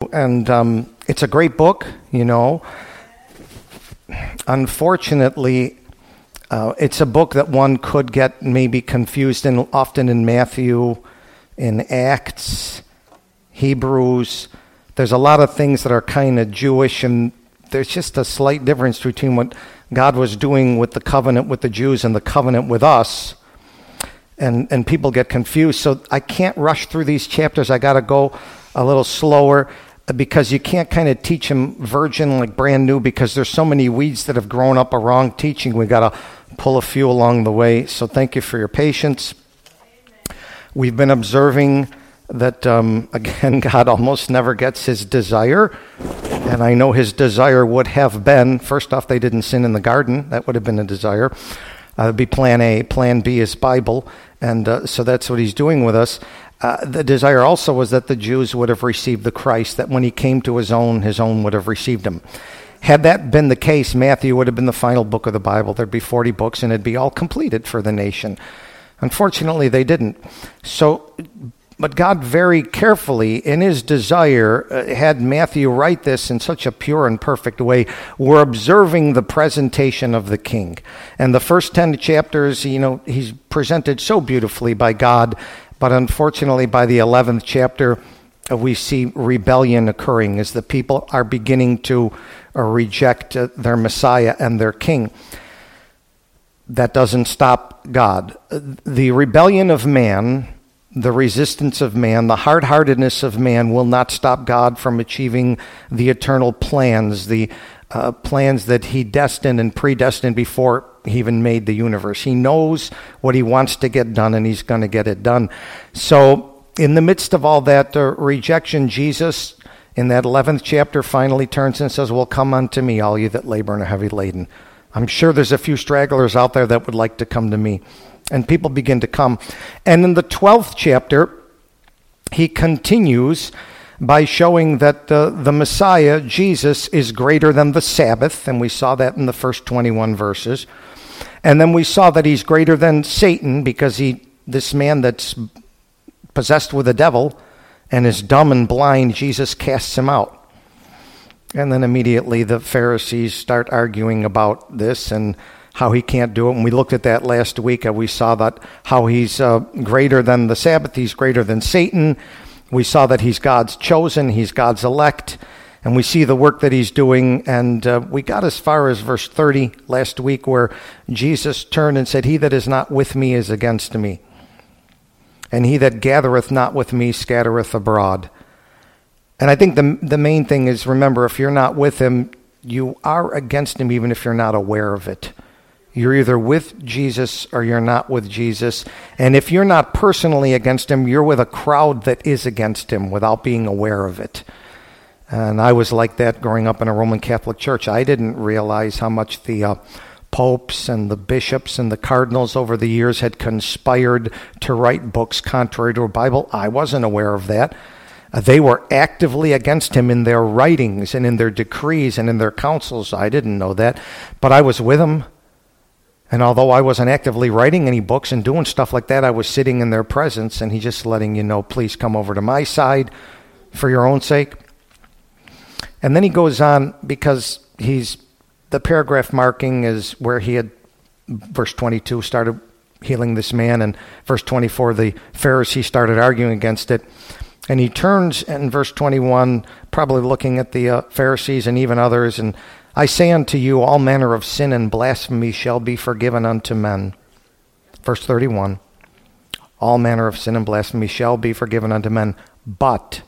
and it's a great book, you know. Unfortunately, it's a book that one could get maybe confused in, often in Matthew, in Acts, Hebrews. There's a lot of things that are kind of Jewish, and there's just a slight difference between what God was doing with the covenant with the Jews and the covenant with us. And people get confused. So I can't rush through these chapters. I got to go a little slower because you can't kind of teach them virgin like brand new because there's so many weeds that have grown up a wrong teaching. We got to pull a few along the way. So thank you for your patience. We've been observing that, again, God almost never gets his desire. And I know his desire would have been, first off, they didn't sin in the garden. That would have been a desire. That would be plan A. Plan B is Bible. And so that's what he's doing with us. The desire also was that the Jews would have received the Christ, that when he came to his own would have received him. Had that been the case, Matthew would have been the final book of the Bible. There'd be 40 books, and it'd be all completed for the nation. Unfortunately, they didn't. But God very carefully, in his desire, had Matthew write this in such a pure and perfect way. We're observing the presentation of the king. And the first 10 chapters, you know, he's presented so beautifully by God. But unfortunately, by the 11th chapter, we see rebellion occurring as the people are beginning to reject their Messiah and their king. That doesn't stop God. The rebellion of man, the resistance of man, the hard-heartedness of man will not stop God from achieving the eternal plans, the plans that he destined and predestined before he even made the universe. He knows what he wants to get done, and he's going to get it done. So in the midst of all that rejection, Jesus, in that 11th chapter, finally turns and says, well, come unto me, all you that labor and are heavy laden. I'm sure there's a few stragglers out there that would like to come to me. And people begin to come. And in the 12th chapter, he continues by showing that the Messiah, Jesus, is greater than the Sabbath. And we saw that in the first 21 verses. And then we saw that he's greater than Satan because this man that's possessed with the devil and is dumb and blind, Jesus casts him out. And then immediately the Pharisees start arguing about this and how he can't do it. And we looked at that last week, and we saw that how he's greater than the Sabbath, he's greater than Satan. We saw that he's God's chosen, he's God's elect, and we see the work that he's doing. And we got as far as verse 30 last week, where Jesus turned and said, he that is not with me is against me, and he that gathereth not with me scattereth abroad. And I think the main thing is, remember, if you're not with him, you are against him even if you're not aware of it. You're either with Jesus or you're not with Jesus. And if you're not personally against him, you're with a crowd that is against him without being aware of it. And I was like that growing up in a Roman Catholic church. I didn't realize how much the popes and the bishops and the cardinals over the years had conspired to write books contrary to the Bible. I wasn't aware of that. They were actively against him in their writings and in their decrees and in their councils. I didn't know that, but I was with them. And although I wasn't actively writing any books and doing stuff like that, I was sitting in their presence, and he's just letting you know, please come over to my side for your own sake. And then he goes on, because the paragraph marking is where he had, verse 22, started healing this man, and verse 24, the Pharisees started arguing against it. And he turns in verse 21, probably looking at the Pharisees and even others, and I say unto you, all manner of sin and blasphemy shall be forgiven unto men. Verse 31, all manner of sin and blasphemy shall be forgiven unto men, but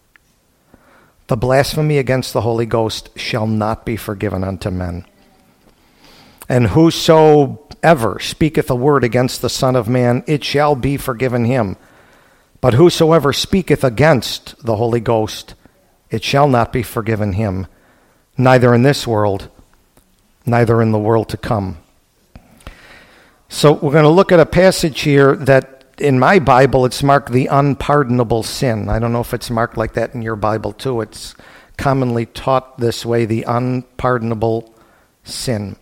the blasphemy against the Holy Ghost shall not be forgiven unto men. And whosoever speaketh a word against the Son of Man, it shall be forgiven him. But whosoever speaketh against the Holy Ghost, it shall not be forgiven him, neither in this world, neither in the world to come. So we're going to look at a passage here that in my Bible it's marked the unpardonable sin. I don't know if it's marked like that in your Bible too. It's commonly taught this way, the unpardonable sin.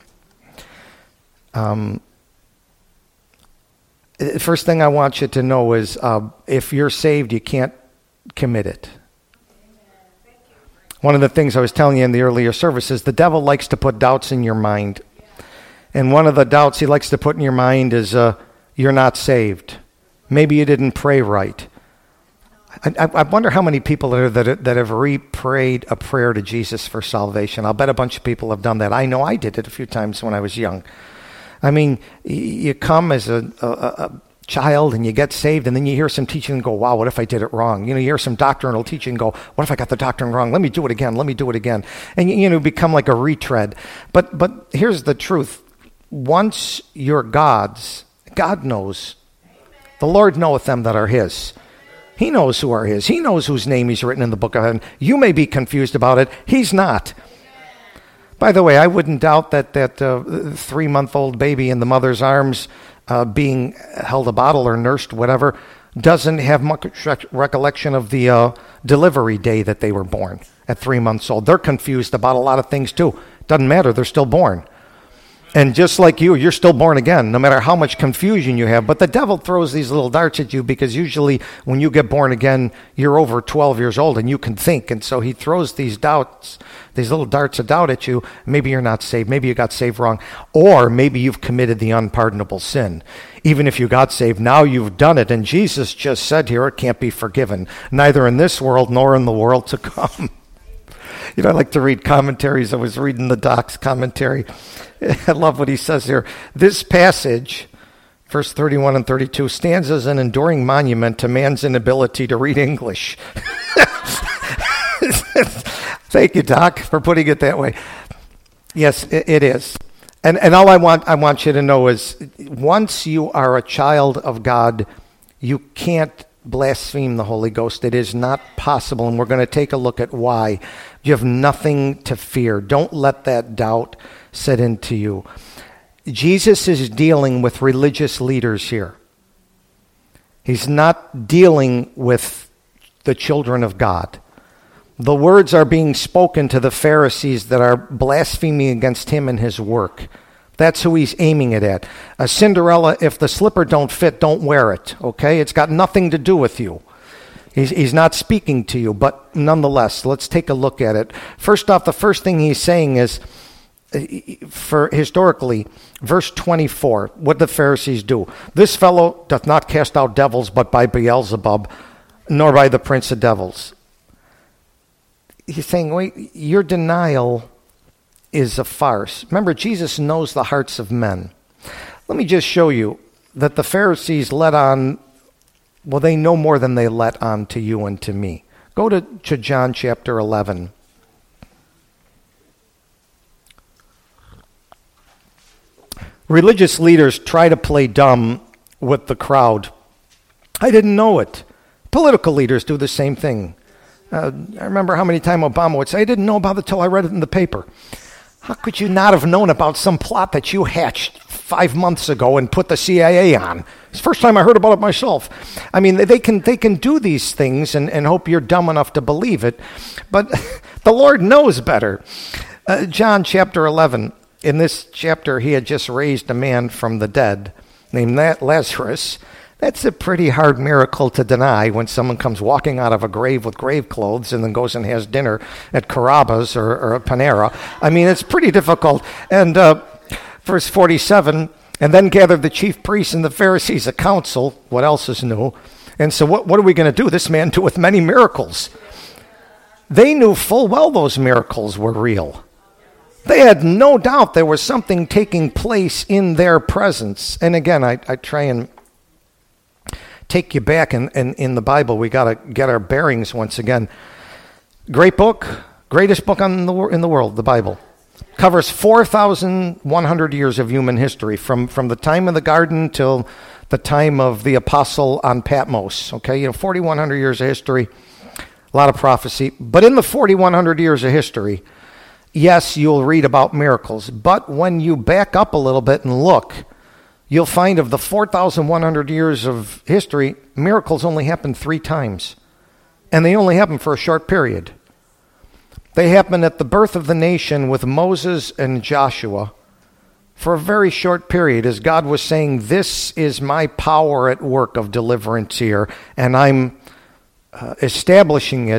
The first thing I want you to know is if you're saved, you can't commit it. One of the things I was telling you in the earlier service is the devil likes to put doubts in your mind. And one of the doubts he likes to put in your mind is you're not saved. Maybe you didn't pray right. I wonder how many people that have re-prayed a prayer to Jesus for salvation. I'll bet a bunch of people have done that. I know I did it a few times when I was young. I mean, you come as a child and you get saved, and then you hear some teaching and go, wow, what if I did it wrong? You hear some doctrinal teaching and go, what if I got the doctrine wrong? Let me do it again. And become like a retread. But here's the truth. Once you're God's, God knows. The Lord knoweth them that are his. He knows who are his. He knows whose name he's written in the book of heaven. You may be confused about it. He's not. By the way, I wouldn't doubt that 3-month-old baby in the mother's arms being held a bottle or nursed, whatever, doesn't have much recollection of the delivery day that they were born at 3 months old. They're confused about a lot of things too. Doesn't matter. They're still born. And just like you're still born again, no matter how much confusion you have. But the devil throws these little darts at you because usually when you get born again, you're over 12 years old and you can think. And so he throws these doubts, these little darts of doubt at you. Maybe you're not saved. Maybe you got saved wrong. Or maybe you've committed the unpardonable sin. Even if you got saved, now you've done it. And Jesus just said here, it can't be forgiven, neither in this world nor in the world to come. I like to read commentaries. I was reading the Doc's commentary. I love what he says here. This passage, verse 31 and 32, stands as an enduring monument to man's inability to read English. Thank you, Doc, for putting it that way. Yes, it is. And all I want you to know is once you are a child of God, you can't blaspheme the Holy Ghost. It is not possible, and we're going to take a look at why. You have nothing to fear. Don't let that doubt set into you. Jesus is dealing with religious leaders here. He's not dealing with the children of God. The words are being spoken to the Pharisees that are blaspheming against him and his work. That's who he's aiming it at. A Cinderella, if the slipper don't fit, don't wear it, okay? It's got nothing to do with you. He's not speaking to you, but nonetheless, let's take a look at it. First off, the first thing he's saying is, for historically, verse 24, what the Pharisees do. This fellow doth not cast out devils, but by Beelzebub, nor by the prince of devils. He's saying, wait, your denial is a farce. Remember, Jesus knows the hearts of men. Let me just show you that the Pharisees let on, well, they know more than they let on to you and to me. Go to John chapter 11. Religious leaders try to play dumb with the crowd. I didn't know it. Political leaders do the same thing. I remember how many times Obama would say, I didn't know about it till I read it in the paper. How could you not have known about some plot that you hatched 5 months ago and put the CIA on? It's the first time I heard about it myself. I mean, they can do these things and hope you're dumb enough to believe it, but the Lord knows better. John chapter 11, in this chapter, he had just raised a man from the dead named Lazarus. That's a pretty hard miracle to deny when someone comes walking out of a grave with grave clothes and then goes and has dinner at Carrabba's or Panera. I mean, it's pretty difficult. And verse 47, and then gathered the chief priests and the Pharisees a council. What else is new? And so what are we going to do? This man doeth many miracles. They knew full well those miracles were real. They had no doubt there was something taking place in their presence. And again, I try and take you back in the Bible. We got to get our bearings once again. Great book, greatest book in the world, the Bible. Covers 4,100 years of human history, from the time of the garden till the time of the apostle on Patmos. Okay, 4,100 years of history, a lot of prophecy. But in the 4,100 years of history, yes, you'll read about miracles. But when you back up a little bit and look, you'll find of the 4,100 years of history, miracles only happened 3 times. And they only happened for a short period. They happened at the birth of the nation with Moses and Joshua for a very short period, as God was saying, this is my power at work of deliverance here, and I'm establishing it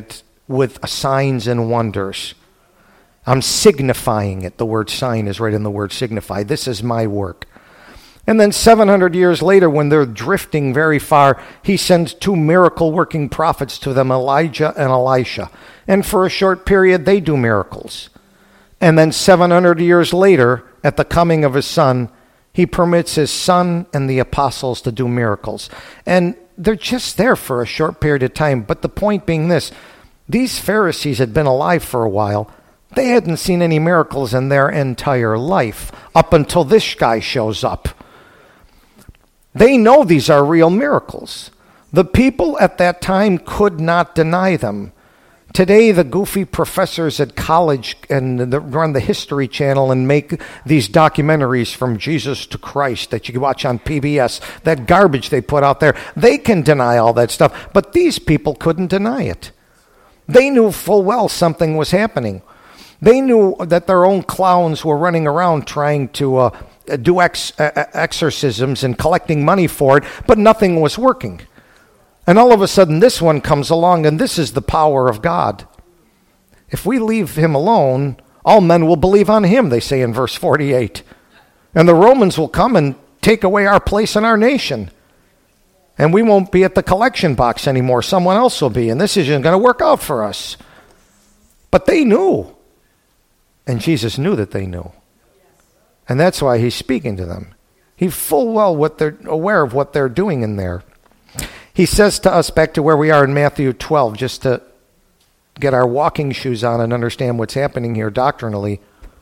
with signs and wonders. I'm signifying it. The word sign is right in the word signify. This is my work. And then 700 years later, when they're drifting very far, he sends 2 miracle-working prophets to them, Elijah and Elisha. And for a short period, they do miracles. And then 700 years later, at the coming of his son, he permits his son and the apostles to do miracles. And they're just there for a short period of time. But the point being this, these Pharisees had been alive for a while. They hadn't seen any miracles in their entire life up until this guy shows up. They know these are real miracles. The people at that time could not deny them. Today, the goofy professors at college and run the History Channel and make these documentaries from Jesus to Christ that you can watch on PBS, that garbage they put out there, they can deny all that stuff. But these people couldn't deny it. They knew full well something was happening. They knew that their own clowns were running around trying to do exorcisms and collecting money for it, but nothing was working. And all of a sudden, this one comes along, and this is the power of God. If we leave him alone, all men will believe on him, they say in verse 48. And the Romans will come and take away our place in our nation. And we won't be at the collection box anymore. Someone else will be, and this isn't going to work out for us. But they knew. And Jesus knew that they knew. And that's why he's speaking to them. He's full well aware of what they're doing in there. He says to us, back to where we are in Matthew 12, just to get our walking shoes on and understand what's happening here doctrinally.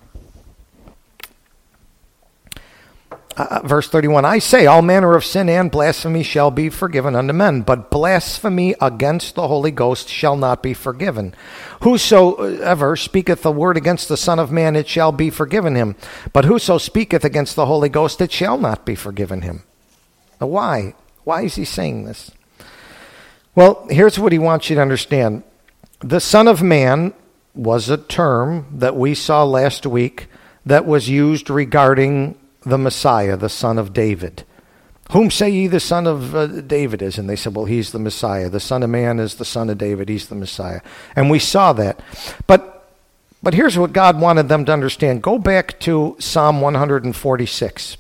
Verse 31, I say, all manner of sin and blasphemy shall be forgiven unto men, but blasphemy against the Holy Ghost shall not be forgiven. Whosoever speaketh a word against the Son of Man, it shall be forgiven him. But whoso speaketh against the Holy Ghost, it shall not be forgiven him. Now, why? Why is he saying this? Well, here's what he wants you to understand. The Son of Man was a term that we saw last week that was used regarding the Messiah, the son of David. Whom say ye the son of David is? And they said, well, he's the Messiah. The Son of Man is the son of David. He's the Messiah. And we saw that. But here's what God wanted them to understand. Go back to Psalm 146.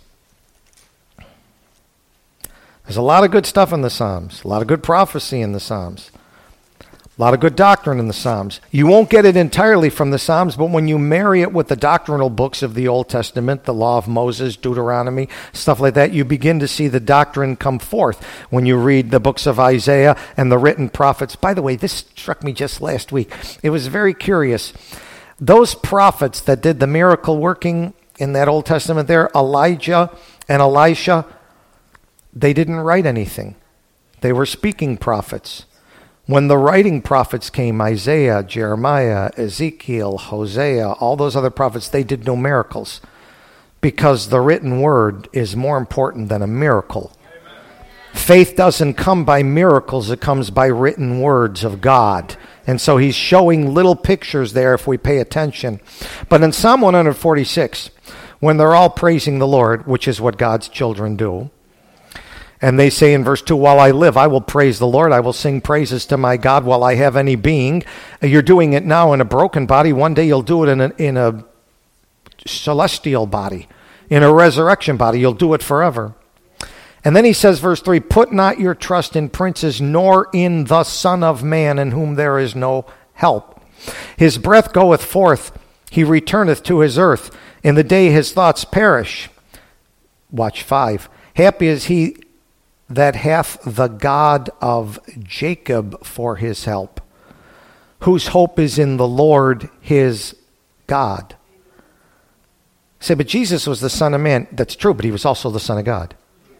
There's a lot of good stuff in the Psalms. A lot of good prophecy in the Psalms. A lot of good doctrine in the Psalms. You won't get it entirely from the Psalms, but when you marry it with the doctrinal books of the Old Testament, the Law of Moses, Deuteronomy, stuff like that, you begin to see the doctrine come forth when you read the books of Isaiah and the written prophets. By the way, this struck me just last week. It was very curious. Those prophets that did the miracle working in that Old Testament there, Elijah and Elisha, they didn't write anything. They were speaking prophets. When the writing prophets came, Isaiah, Jeremiah, Ezekiel, Hosea, all those other prophets, they did no miracles because the written word is more important than a miracle. Amen. Faith doesn't come by miracles, it comes by written words of God. And so he's showing little pictures there if we pay attention. But in Psalm 146, when they're all praising the Lord, which is what God's children do, and they say in verse 2, while I live, I will praise the Lord. I will sing praises to my God while I have any being. You're doing it now in a broken body. One day you'll do it in a celestial body, in a resurrection body. You'll do it forever. And then he says, verse 3, put not your trust in princes, nor in the Son of Man, in whom there is no help. His breath goeth forth, he returneth to his earth. In the day his thoughts perish. Watch 5. Happy is he that hath the God of Jacob for his help, whose hope is in the Lord his God. Say, but Jesus was the Son of Man. That's true, but he was also the Son of God.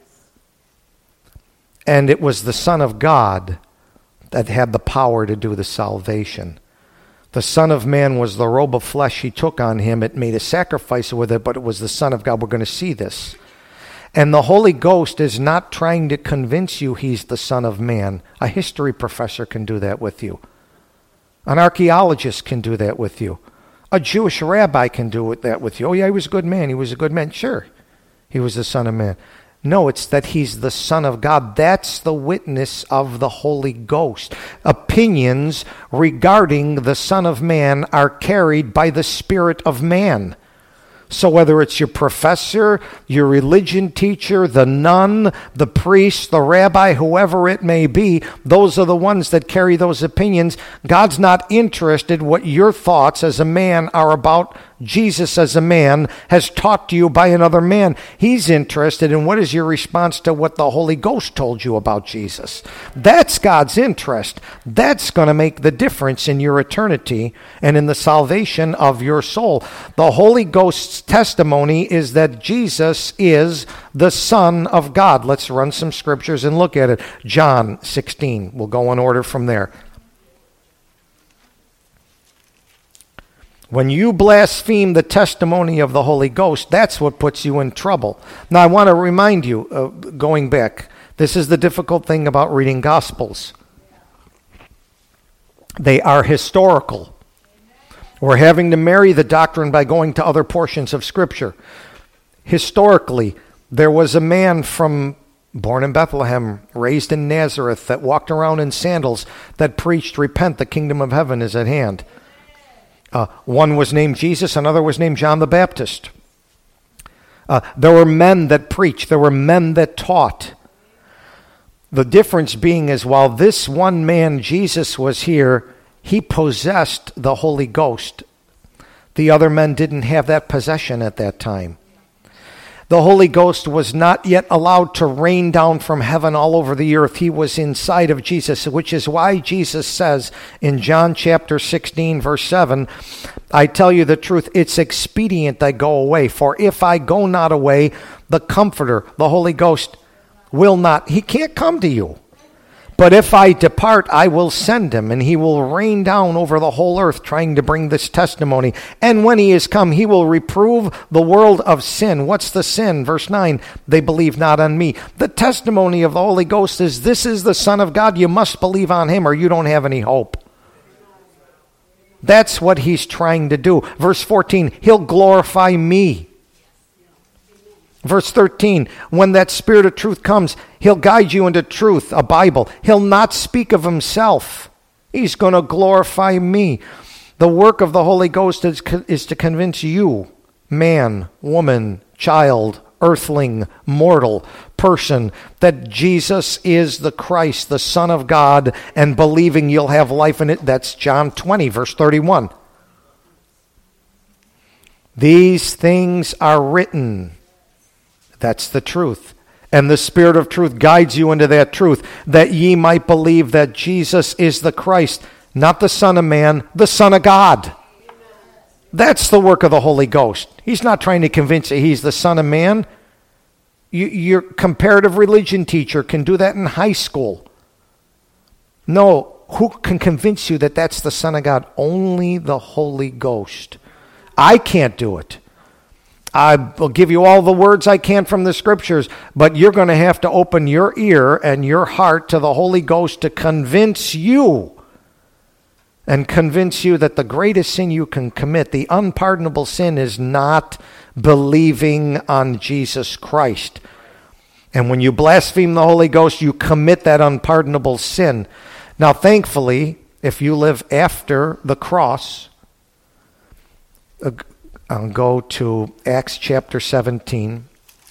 And it was the Son of God that had the power to do the salvation. The Son of Man was the robe of flesh he took on him. It made a sacrifice with it, but it was the Son of God. We're going to see this. And the Holy Ghost is not trying to convince you he's the Son of Man. A history professor can do that with you. An archaeologist can do that with you. A Jewish rabbi can do that with you. Oh yeah, he was a good man. He was a good man. Sure, he was the Son of Man. No, it's that he's the Son of God. That's the witness of the Holy Ghost. Opinions regarding the Son of Man are carried by the Spirit of man. So whether it's your professor, your religion teacher, the nun, the priest, the rabbi, whoever it may be, those are the ones that carry those opinions. God's not interested what your thoughts as a man are about Jesus as a man has taught to you by another man. He's interested in what is your response to what the Holy Ghost told you about Jesus. That's God's interest. That's going to make the difference in your eternity and in the salvation of your soul. The Holy Ghost's testimony is that Jesus is the Son of God. Let's run some scriptures and look at it. John 16. We'll go in order from there. When you blaspheme the testimony of the Holy Ghost, that's what puts you in trouble. Now, I want to remind you, going back, this is the difficult thing about reading Gospels. They are historical. We're having to marry the doctrine by going to other portions of Scripture. Historically, there was a man born in Bethlehem, raised in Nazareth, that walked around in sandals, that preached, "Repent, the kingdom of heaven is at hand." One was named Jesus, another was named John the Baptist. There were men that preached, there were men that taught. The difference being is while this one man, Jesus, was here, he possessed the Holy Ghost. The other men didn't have that possession at that time. The Holy Ghost was not yet allowed to rain down from heaven all over the earth. He was inside of Jesus, which is why Jesus says in John chapter 16, verse 7, "I tell you the truth, it's expedient I go away. For if I go not away, the Comforter, the Holy Ghost, he can't come to you. But if I depart, I will send him, and he will rain down over the whole earth, trying to bring this testimony. And when he is come, he will reprove the world of sin." What's the sin? Verse 9, "They believe not on me." The testimony of the Holy Ghost is, this is the Son of God. You must believe on him, or you don't have any hope. That's what he's trying to do. Verse 14, "He'll glorify me." Verse 13, "When that Spirit of truth comes, he'll guide you into truth," a Bible. "He'll not speak of himself. He's going to glorify me." The work of the Holy Ghost is to convince you, man, woman, child, earthling, mortal person, that Jesus is the Christ, the Son of God, and believing you'll have life in it. That's John 20, verse 31. "These things are written." That's the truth. "And the Spirit of truth guides you into that truth, that ye might believe that Jesus is the Christ, not the Son of Man, the Son of God." That's the work of the Holy Ghost. He's not trying to convince you he's the Son of Man. Your comparative religion teacher can do that in high school. No, who can convince you that that's the Son of God? Only the Holy Ghost. I can't do it. I will give you all the words I can from the Scriptures, but you're going to have to open your ear and your heart to the Holy Ghost to convince you and convince you that the greatest sin you can commit, the unpardonable sin, is not believing on Jesus Christ. And when you blaspheme the Holy Ghost, you commit that unpardonable sin. Now, thankfully, if you live after the cross, I'll go to Acts chapter 17.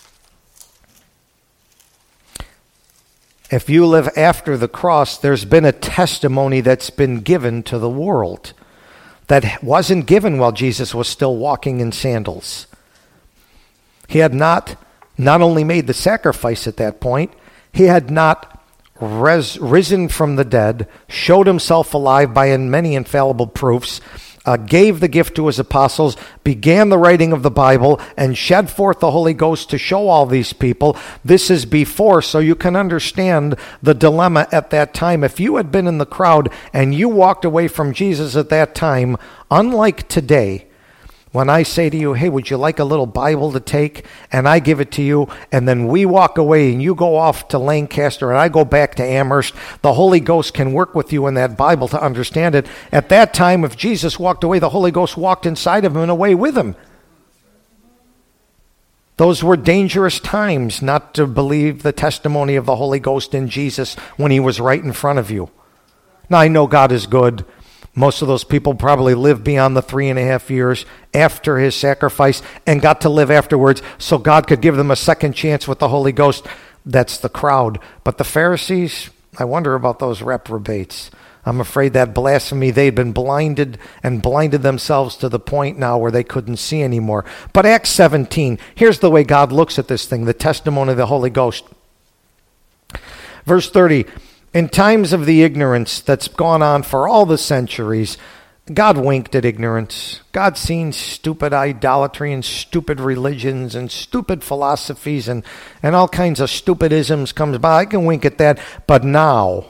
If you live after the cross, there's been a testimony that's been given to the world that wasn't given while Jesus was still walking in sandals. He had not only made the sacrifice at that point, he had not risen from the dead, showed himself alive by many infallible proofs, gave the gift to his apostles, began the writing of the Bible, and shed forth the Holy Ghost to show all these people. This is before, so you can understand the dilemma at that time. If you had been in the crowd and you walked away from Jesus at that time, unlike today, when I say to you, "Hey, would you like a little Bible to take?" and I give it to you, and then we walk away and you go off to Lancaster and I go back to Amherst, the Holy Ghost can work with you in that Bible to understand it. At that time, if Jesus walked away, the Holy Ghost walked inside of him and away with him. Those were dangerous times not to believe the testimony of the Holy Ghost in Jesus when he was right in front of you. Now, I know God is good. Most of those people probably lived beyond the 3.5 years after his sacrifice and got to live afterwards so God could give them a second chance with the Holy Ghost. That's the crowd. But the Pharisees, I wonder about those reprobates. I'm afraid that blasphemy, they'd been blinded and blinded themselves to the point now where they couldn't see anymore. But Acts 17, here's the way God looks at this thing, the testimony of the Holy Ghost. Verse 30, in times of the ignorance that's gone on for all the centuries, God winked at ignorance. God seen stupid idolatry and stupid religions and stupid philosophies and all kinds of stupid isms comes by. I can wink at that. But now,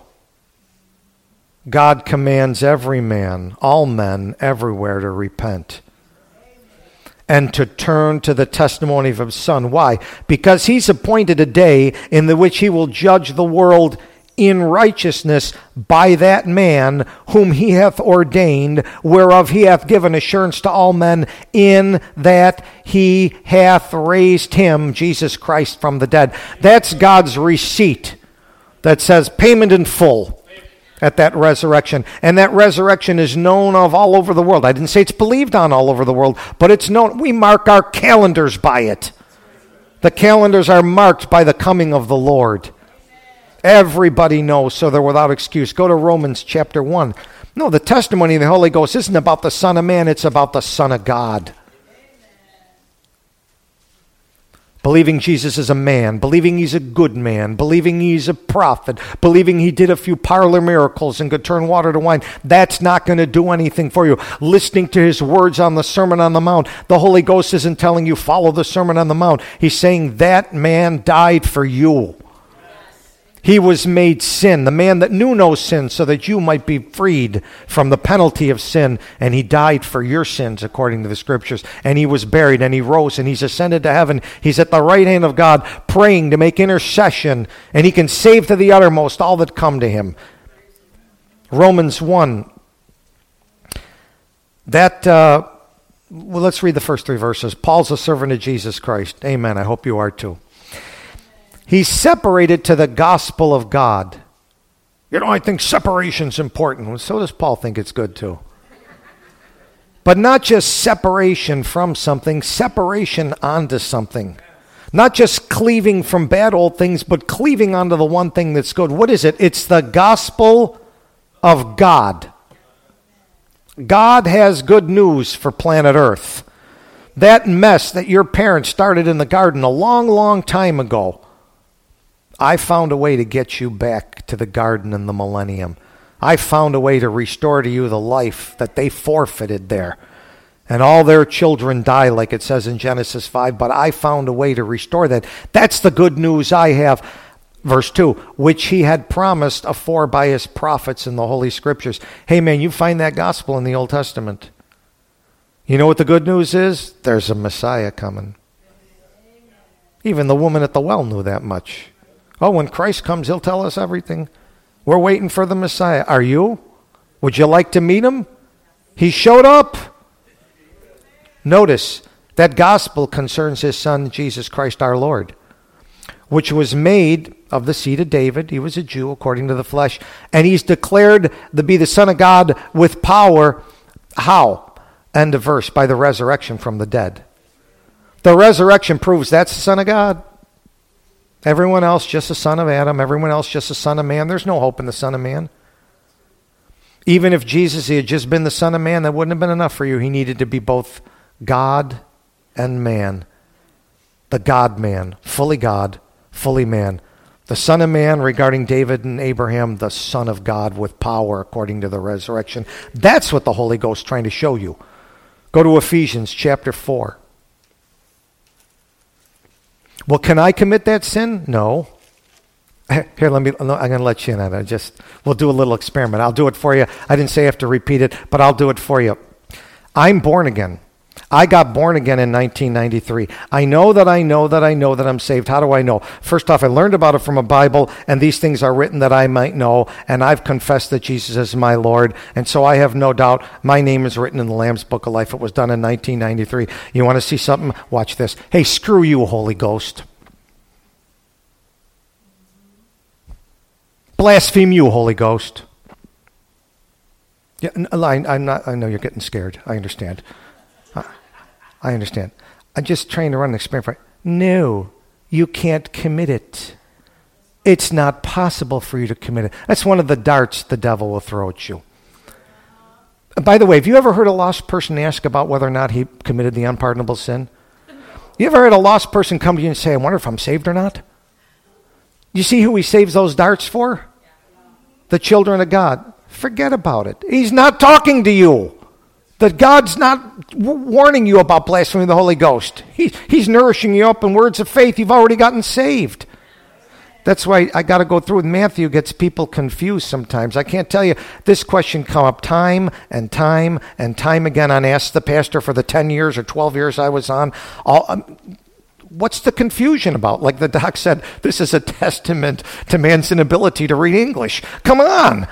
God commands every man, all men, everywhere to repent and to turn to the testimony of his Son. Why? Because he's appointed a day in the which he will judge the world in righteousness by that man whom he hath ordained, whereof he hath given assurance to all men, in that he hath raised him, Jesus Christ, from the dead. That's God's receipt that says payment in full at that resurrection. And that resurrection is known of all over the world. I didn't say it's believed on all over the world, but it's known. We mark our calendars by it. The calendars are marked by the coming of the Lord. Everybody knows, so they're without excuse. Go to Romans chapter 1. No, the testimony of the Holy Ghost isn't about the Son of Man, it's about the Son of God. Believing Jesus is a man, believing he's a good man, believing he's a prophet, believing he did a few parlor miracles and could turn water to wine, that's not going to do anything for you. Listening to his words on the Sermon on the Mount, the Holy Ghost isn't telling you follow the Sermon on the Mount. He's saying that man died for you. He was made sin, the man that knew no sin, so that you might be freed from the penalty of sin. And he died for your sins, according to the Scriptures. And he was buried, and he rose, and he's ascended to heaven. He's at the right hand of God, praying to make intercession, and he can save to the uttermost all that come to him. Romans 1. Let's read the first 3 verses. Paul's a servant of Jesus Christ. Amen. I hope you are too. He's separated to the gospel of God. You know, I think separation's important. Well, so does Paul think it's good too. But not just separation from something, separation onto something. Not just cleaving from bad old things, but cleaving onto the one thing that's good. What is it? It's the gospel of God. God has good news for planet Earth. That mess that your parents started in the garden a long, long time ago, I found a way to get you back to the garden in the millennium. I found a way to restore to you the life that they forfeited there. And all their children die, like it says in Genesis 5, but I found a way to restore that. That's the good news I have. Verse 2, which he had promised afore by his prophets in the Holy Scriptures. Hey man, you find that gospel in the Old Testament. You know what the good news is? There's a Messiah coming. Even the woman at the well knew that much. Oh, when Christ comes, he'll tell us everything. We're waiting for the Messiah. Are you? Would you like to meet him? He showed up. Notice, that gospel concerns his Son, Jesus Christ our Lord, which was made of the seed of David. He was a Jew according to the flesh. And he's declared to be the Son of God with power. How? End of verse, by the resurrection from the dead. The resurrection proves that's the Son of God. Everyone else just a son of Adam. Everyone else just a son of man. There's no hope in the Son of Man. Even if Jesus had just been the Son of Man, that wouldn't have been enough for you. He needed to be both God and man. The God-man, fully God, fully man. The Son of Man regarding David and Abraham, the Son of God with power according to the resurrection. That's what the Holy Ghost is trying to show you. Go to Ephesians chapter 4. Well, can I commit that sin? No. Here, I'm going to let you in on it. We'll do a little experiment. I'll do it for you. I didn't say I have to repeat it, but I'll do it for you. I'm born again. I got born again in 1993. I know that I'm saved. How do I know? First off, I learned about it from a Bible, and these things are written that I might know, and I've confessed that Jesus is my Lord, and so I have no doubt my name is written in the Lamb's Book of Life. It was done in 1993. You want to see something? Watch this. Hey, screw you, Holy Ghost. Blaspheme you, Holy Ghost. Yeah, I'm not. I know you're getting scared. I understand. I understand. I'm just trying to run an experiment. No, you can't commit it. It's not possible for you to commit it. That's one of the darts the devil will throw at you. By the way, have you ever heard a lost person ask about whether or not he committed the unpardonable sin? You ever heard a lost person come to you and say, I wonder if I'm saved or not? You see who he saves those darts for? The children of God. Forget about it. He's not talking to you. That God's not warning you about blaspheming the Holy Ghost. He's nourishing you up in words of faith. You've already gotten saved. That's why I got to go through with Matthew. Gets people confused sometimes. I can't tell you. This question come up time and time and time again on Ask the Pastor for the 10 years or 12 years I was on. What's the confusion about? Like the doc said, this is a testament to man's inability to read English. Come on.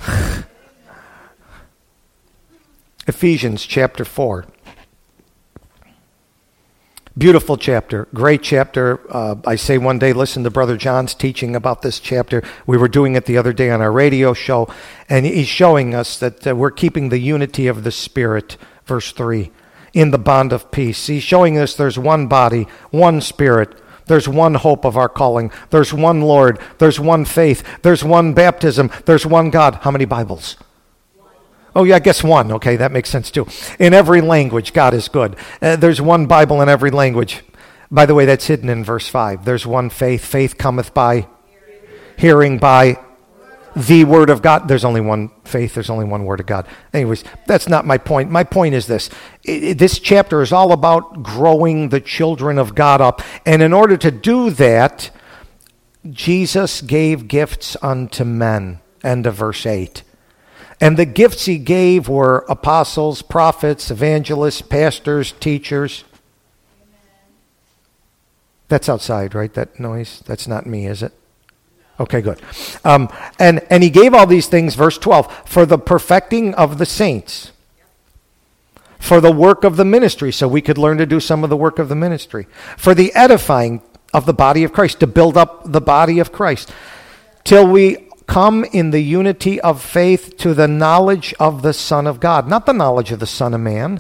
Ephesians chapter 4. Beautiful chapter, great chapter. I say one day, listen to Brother John's teaching about this chapter. We were doing it the other day on our radio show, and he's showing us that we're keeping the unity of the Spirit, verse 3, in the bond of peace. He's showing us there's one body, one Spirit. There's one hope of our calling. There's one Lord. There's one faith. There's one baptism. There's one God. How many Bibles? Oh, yeah, I guess one. Okay, that makes sense too. In every language, God is good. There's one Bible in every language. By the way, that's hidden in verse 5. There's one faith. Faith cometh by hearing by the Word of God. There's only one faith. There's only one Word of God. Anyways, that's not my point. My point is this. This chapter is all about growing the children of God up. And in order to do that, Jesus gave gifts unto men. End of verse 8. And the gifts he gave were apostles, prophets, evangelists, pastors, teachers. That's outside, right? That noise? That's not me, is it? Okay, good. And he gave all these things, verse 12, for the perfecting of the saints, for the work of the ministry, so we could learn to do some of the work of the ministry, for the edifying of the body of Christ, to build up the body of Christ, till we come in the unity of faith to the knowledge of the Son of God. Not the knowledge of the Son of Man.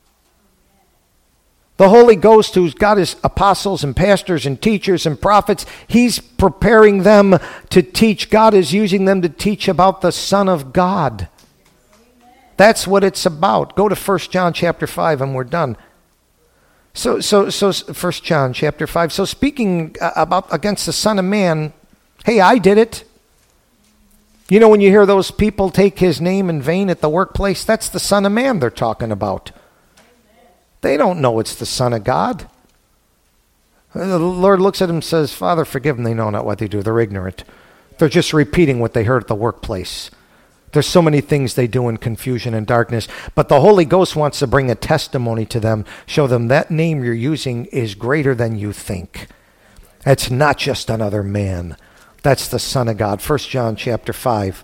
The Holy Ghost, who's got his apostles and pastors and teachers and prophets, he's preparing them to teach. God is using them to teach about the Son of God. That's what it's about. Go to 1 John chapter 5 and we're done. So 1 John chapter 5. So speaking about against the Son of Man, hey, I did it. You know, when you hear those people take his name in vain at the workplace, that's the Son of Man they're talking about. They don't know it's the Son of God. The Lord looks at them and says, Father, forgive them. They know not what they do. They're ignorant. They're just repeating what they heard at the workplace. There's so many things they do in confusion and darkness. But the Holy Ghost wants to bring a testimony to them, show them that name you're using is greater than you think. It's not just another man. That's the Son of God. 1 John chapter 5.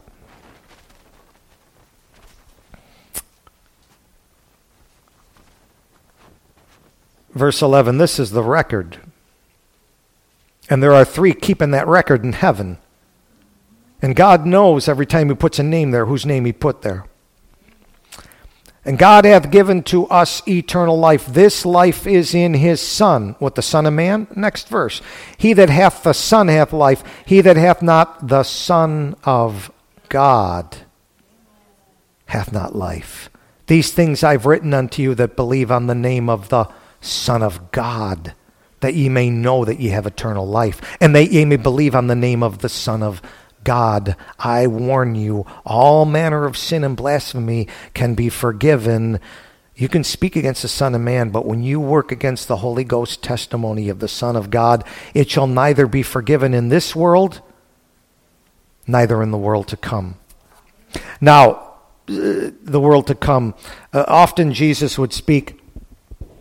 Verse 11, this is the record. And there are 3 keeping that record in heaven. And God knows every time he puts a name there, whose name he put there. And God hath given to us eternal life. This life is in his Son. What, the Son of Man? Next verse. He that hath the Son hath life. He that hath not the Son of God hath not life. These things I've written unto you that believe on the name of the Son of God, that ye may know that ye have eternal life, and that ye may believe on the name of the Son of God. I warn you, all manner of sin and blasphemy can be forgiven. You can speak against the Son of Man, but when you work against the Holy Ghost testimony of the Son of God, it shall neither be forgiven in this world, neither in the world to come. Now, the world to come. Often Jesus would speak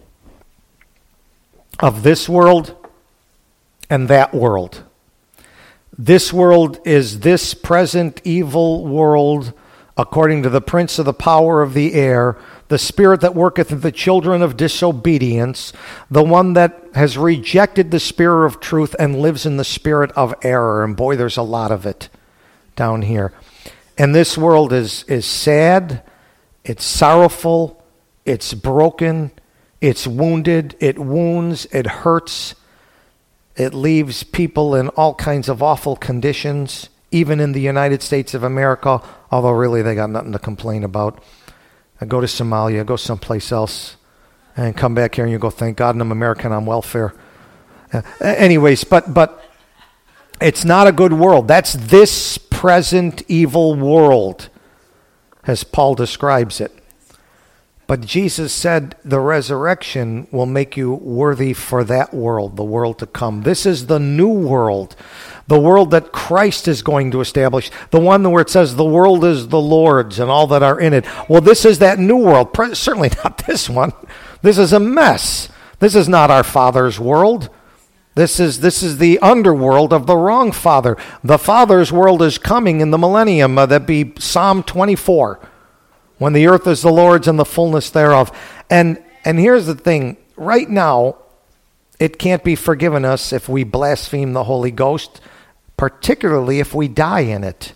of this world and that world. This world is this present evil world, according to the prince of the power of the air, the spirit that worketh in the children of disobedience, the one that has rejected the spirit of truth and lives in the spirit of error. And boy, there's a lot of it down here. And this world is sad, it's sorrowful, it's broken, it's wounded, it wounds, it hurts. It leaves people in all kinds of awful conditions, even in the United States of America, although really they got nothing to complain about. I go to Somalia, go someplace else, and come back here and you go, thank God I'm American on welfare. Anyways, but it's not a good world. That's this present evil world, as Paul describes it. But Jesus said the resurrection will make you worthy for that world, the world to come. This is the new world, the world that Christ is going to establish, the one where it says the world is the Lord's and all that are in it. Well, this is that new world. Certainly not this one. This is a mess. This is not our Father's world. This is the underworld of the wrong Father. The Father's world is coming in the millennium. That be Psalm 24. When the earth is the Lord's and the fullness thereof. And here's the thing. Right now, it can't be forgiven us if we blaspheme the Holy Ghost, particularly if we die in it.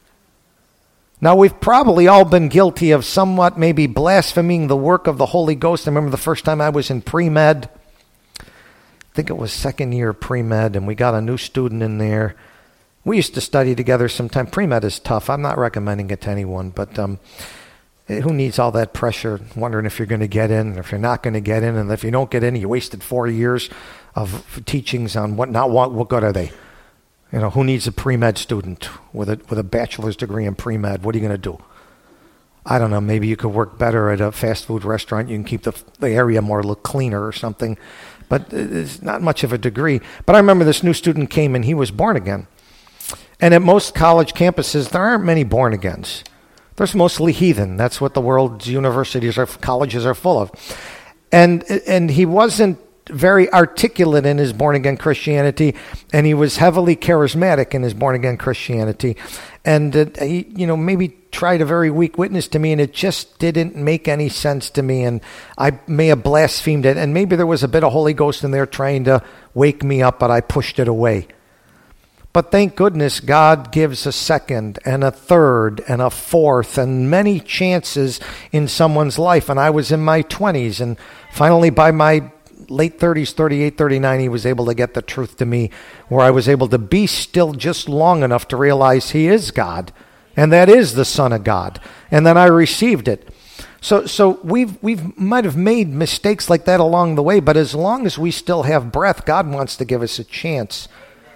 Now, we've probably all been guilty of somewhat maybe blaspheming the work of the Holy Ghost. I remember the first time I was in pre-med. I think it was second year pre-med, and we got a new student in there. We used to study together sometime. Pre-med is tough. I'm not recommending it to anyone, but who needs all that pressure, wondering if you're going to get in, or if you're not going to get in, and if you don't get in, you wasted 4 years of teachings on what good are they? You know, who needs a pre-med student with a bachelor's degree in pre-med? What are you going to do? I don't know, maybe you could work better at a fast food restaurant. You can keep the area more look cleaner or something, but it's not much of a degree. But I remember this new student came and he was born again. And at most college campuses, there aren't many born agains. There's mostly heathen. That's what the world's universities or colleges are full of. And he wasn't very articulate in his born-again Christianity, and he was heavily charismatic in his born-again Christianity. And he, maybe tried a very weak witness to me, and it just didn't make any sense to me, and I may have blasphemed it. And maybe there was a bit of Holy Ghost in there trying to wake me up, but I pushed it away. But thank goodness God gives a second and a third and a fourth and many chances in someone's life. And I was in my 20s, and finally by my late 30s, 38, 39, he was able to get the truth to me, where I was able to be still just long enough to realize he is God, and that is the Son of God. And then I received it. So we've might have made mistakes like that along the way, but as long as we still have breath, God wants to give us a chance.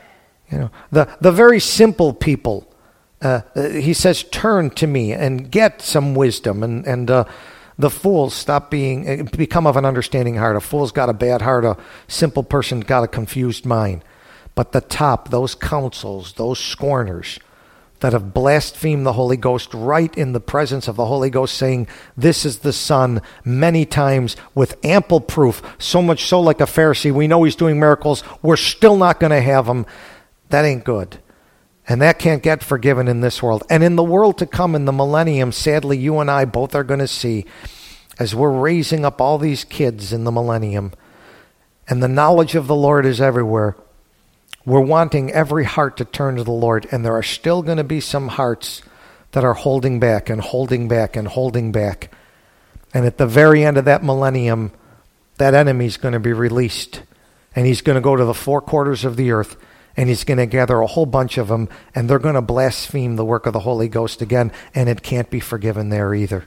The very simple people, he says, turn to me and get some wisdom. And the fools become of an understanding heart. A fool's got a bad heart. A simple person's got a confused mind. But the top, those counsels, those scorners that have blasphemed the Holy Ghost right in the presence of the Holy Ghost, saying, this is the Son, many times with ample proof, so much so like a Pharisee, we know he's doing miracles, we're still not going to have him. That ain't good. And that can't get forgiven in this world. And in the world to come, in the millennium, sadly, you and I both are going to see, as we're raising up all these kids in the millennium, and the knowledge of the Lord is everywhere, we're wanting every heart to turn to the Lord. And there are still going to be some hearts that are holding back and holding back and holding back. And at the very end of that millennium, that enemy's going to be released. And he's going to go to the four quarters of the earth, and he's going to gather a whole bunch of them, and they're going to blaspheme the work of the Holy Ghost again, and it can't be forgiven there either.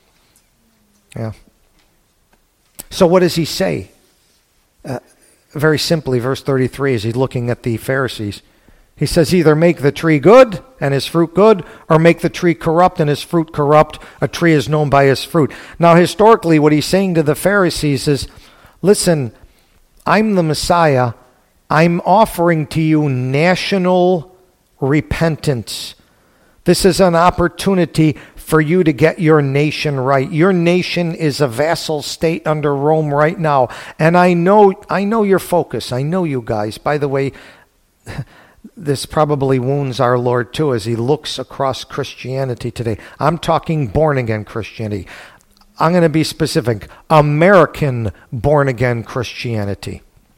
Yeah. So what does he say? Very simply, verse 33, as he's looking at the Pharisees, he says, either make the tree good and his fruit good, or make the tree corrupt and his fruit corrupt. A tree is known by his fruit. Now, historically, what he's saying to the Pharisees is, listen, I'm the Messiah. I'm offering to you national repentance. This is an opportunity for you to get your nation right. Your nation is a vassal state under Rome right now. And I know your focus. I know you guys. By the way, this probably wounds our Lord too as he looks across Christianity today. I'm talking born-again Christianity. I'm going to be specific. American born-again Christianity.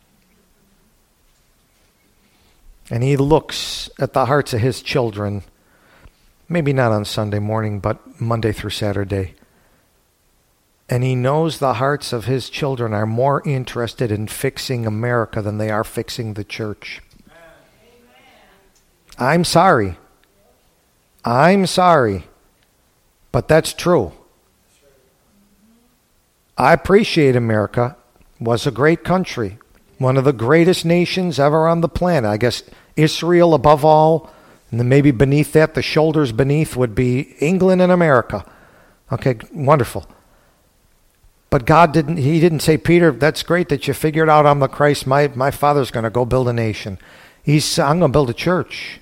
And he looks at the hearts of his children, maybe not on Sunday morning, but Monday through Saturday. And he knows the hearts of his children are more interested in fixing America than they are fixing the church. I'm sorry. But that's true. I appreciate America. It was a great country. One of the greatest nations ever on the planet. I guess Israel above all. And then maybe beneath that, the shoulders beneath would be England and America. Okay, wonderful. But God didn't say, Peter, that's great that you figured out I'm the Christ. My father's going to go build a nation. I'm going to build a church.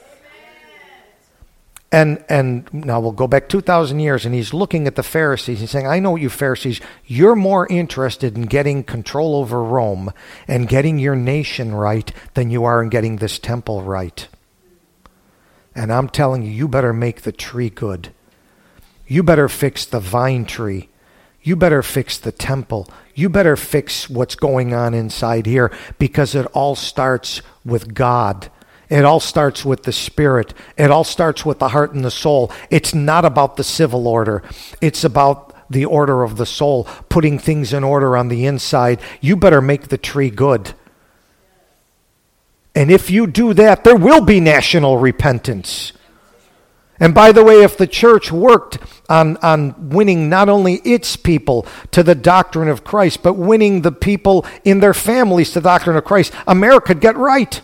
And now we'll go back 2,000 years, and he's looking at the Pharisees. He's saying, I know you Pharisees, you're more interested in getting control over Rome and getting your nation right than you are in getting this temple right. And I'm telling you, you better make the tree good. You better fix the vine tree. You better fix the temple. You better fix what's going on inside here, because it all starts with God. It all starts with the Spirit. It all starts with the heart and the soul. It's not about the civil order. It's about the order of the soul, putting things in order on the inside. You better make the tree good. And if you do that, there will be national repentance. And by the way, if the church worked on winning not only its people to the doctrine of Christ, but winning the people in their families to the doctrine of Christ, America would get right.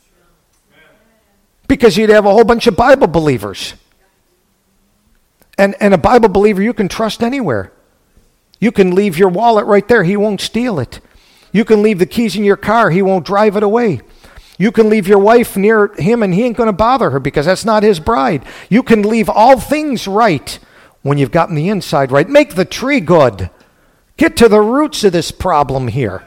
Because you'd have a whole bunch of Bible believers. And a Bible believer you can trust anywhere. You can leave your wallet right there. He won't steal it. You can leave the keys in your car. He won't drive it away. You can leave your wife near him and he ain't going to bother her because that's not his bride. You can leave all things right when you've gotten the inside right. Make the tree good. Get to the roots of this problem here.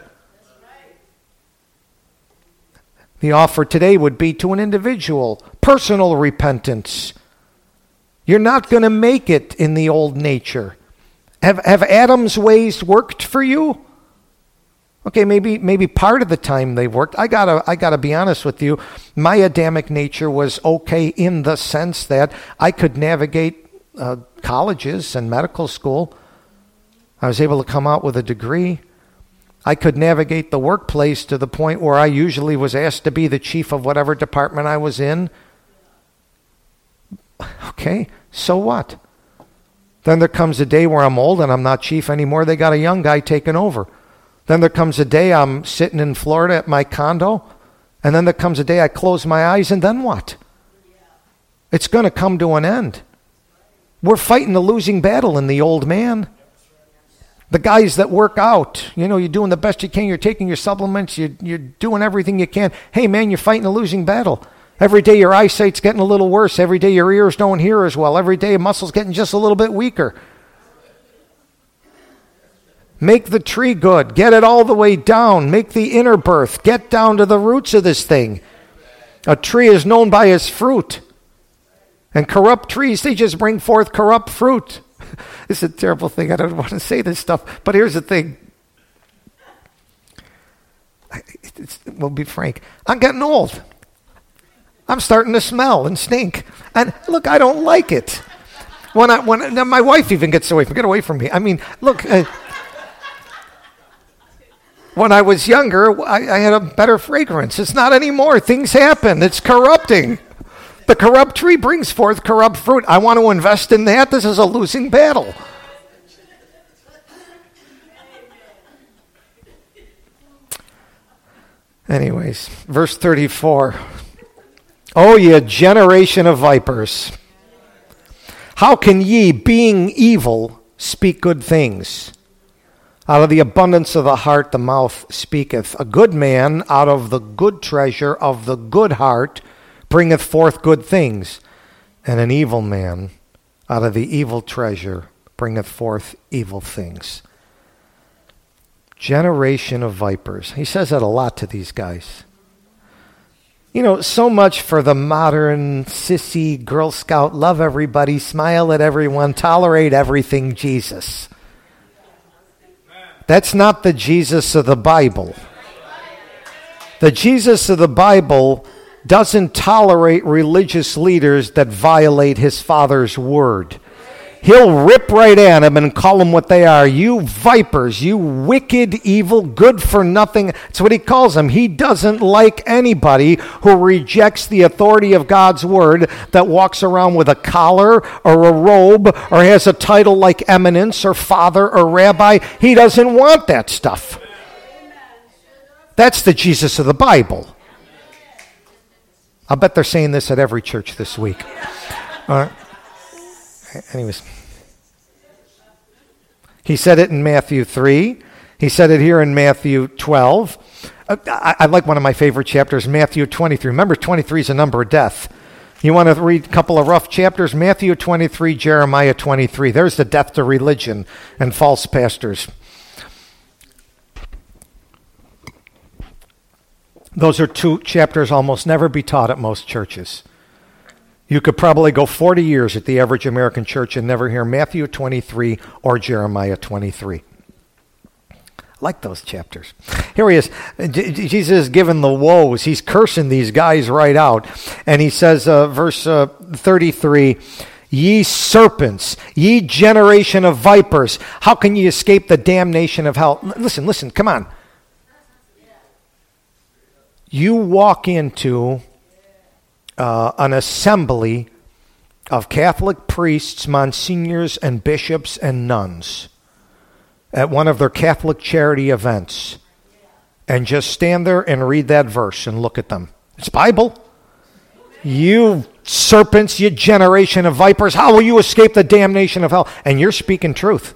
The offer today would be to an individual, personal repentance. You're not going to make it in the old nature. Have Adam's ways worked for you? Okay, maybe part of the time they worked. I gotta be honest with you. My Adamic nature was okay in the sense that I could navigate colleges and medical school. I was able to come out with a degree. I could navigate the workplace to the point where I usually was asked to be the chief of whatever department I was in. Okay, so what? Then there comes a day where I'm old and I'm not chief anymore. They got a young guy taking over. Then there comes a day I'm sitting in Florida at my condo. And then there comes a day I close my eyes, and then what? It's going to come to an end. We're fighting a losing battle in the old man. The guys that work out, you're doing the best you can. You're taking your supplements. You're doing everything you can. Hey, man, you're fighting a losing battle. Every day your eyesight's getting a little worse. Every day your ears don't hear as well. Every day your muscles getting just a little bit weaker. Make the tree good. Get it all the way down. Make the inner birth. Get down to the roots of this thing. A tree is known by its fruit. And corrupt trees, they just bring forth corrupt fruit. It's a terrible thing. I don't want to say this stuff. But here's the thing. We'll be frank. I'm getting old. I'm starting to smell and stink. And look, I don't like it. When my wife even gets away from me. I mean, look. When I was younger, I had a better fragrance. It's not anymore. Things happen. It's corrupting. The corrupt tree brings forth corrupt fruit. I want to invest in that. This is a losing battle. Anyways, verse 34. O ye generation of vipers, how can ye, being evil, speak good things? Out of the abundance of the heart the mouth speaketh. A good man out of the good treasure of the good heart bringeth forth good things, and an evil man Out of the evil treasure bringeth forth evil things. Generation of vipers. He says that a lot to these guys. You know, so much for the modern sissy Girl Scout, love everybody, smile at everyone, tolerate everything Jesus. That's not the Jesus of the Bible. The Jesus of the Bible doesn't tolerate religious leaders that violate his Father's word. He'll rip right at them and call them what they are. You vipers, you wicked, evil, good for nothing. That's what he calls them. He doesn't like anybody who rejects the authority of God's word, that walks around with a collar or a robe or has a title like eminence or father or rabbi. He doesn't want that stuff. That's the Jesus of the Bible. I bet they're saying this at every church this week. All right. Anyways, he said it in Matthew 3. He said it here in Matthew 12. I like one of my favorite chapters, Matthew 23. Remember, 23 is a number of death. You want to read a couple of rough chapters? Matthew 23, Jeremiah 23. There's the death to religion and false pastors. Those are two chapters almost never be taught at most churches. You could probably go 40 years at the average American church and never hear Matthew 23 or Jeremiah 23. I like those chapters. Here he is. Jesus is giving the woes. He's cursing these guys right out. And he says, verse 33, ye serpents, ye generation of vipers, how can ye escape the damnation of hell? Listen, come on. You walk into an assembly of Catholic priests, monsignors, and bishops and nuns at one of their Catholic charity events, and just stand there and read that verse and look at them. It's Bible. You serpents, you generation of vipers, how will you escape the damnation of hell? And you're speaking truth.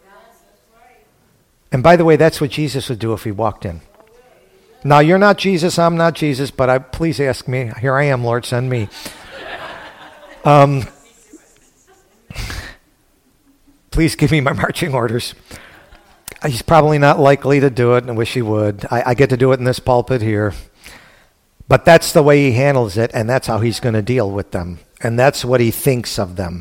And by the way, that's what Jesus would do if he walked in. Now, you're not Jesus, I'm not Jesus, but please ask me. Here I am, Lord, send me. Please give me my marching orders. He's probably not likely to do it, and I wish he would. I get to do it in this pulpit here. But that's the way he handles it, and that's how he's going to deal with them. And that's what he thinks of them.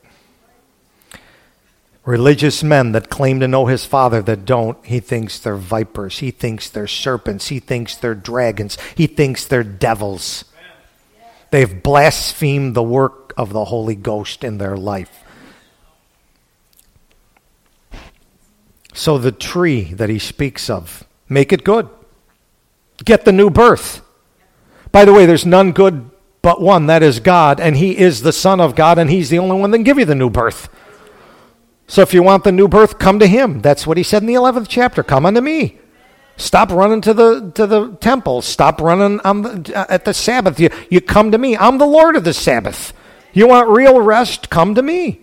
Religious men that claim to know his Father that don't, he thinks they're vipers. He thinks they're serpents. He thinks they're dragons. He thinks they're devils. They've blasphemed the work of the Holy Ghost in their life. So the tree that he speaks of, make it good. Get the new birth. By the way, there's none good but one, that is God, and he is the Son of God, and he's the only one that can give you the new birth. So if you want the new birth, come to him. That's what he said in the 11th chapter. Come unto me. Stop running to the temple. Stop running at the Sabbath. You come to me. I'm the Lord of the Sabbath. You want real rest? Come to me.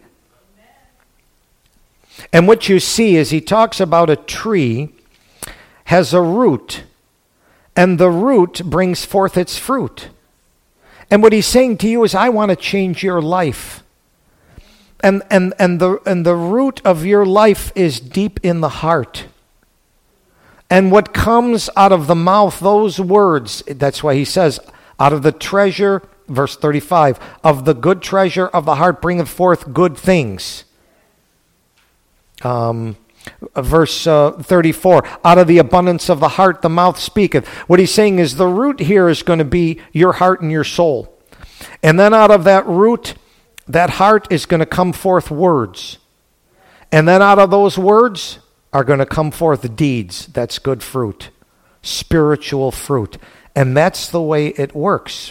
And what you see is he talks about a tree has a root, and the root brings forth its fruit. And what he's saying to you is, I want to change your life. And the root of your life is deep in the heart. And what comes out of the mouth, those words, that's why he says, out of the treasure, verse 35, of the good treasure of the heart bringeth forth good things. Verse 34, out of the abundance of the heart the mouth speaketh. What he's saying is the root here is going to be your heart and your soul. And then out of that root, that heart is going to come forth words. And then out of those words are going to come forth deeds. That's good fruit. Spiritual fruit. And that's the way it works.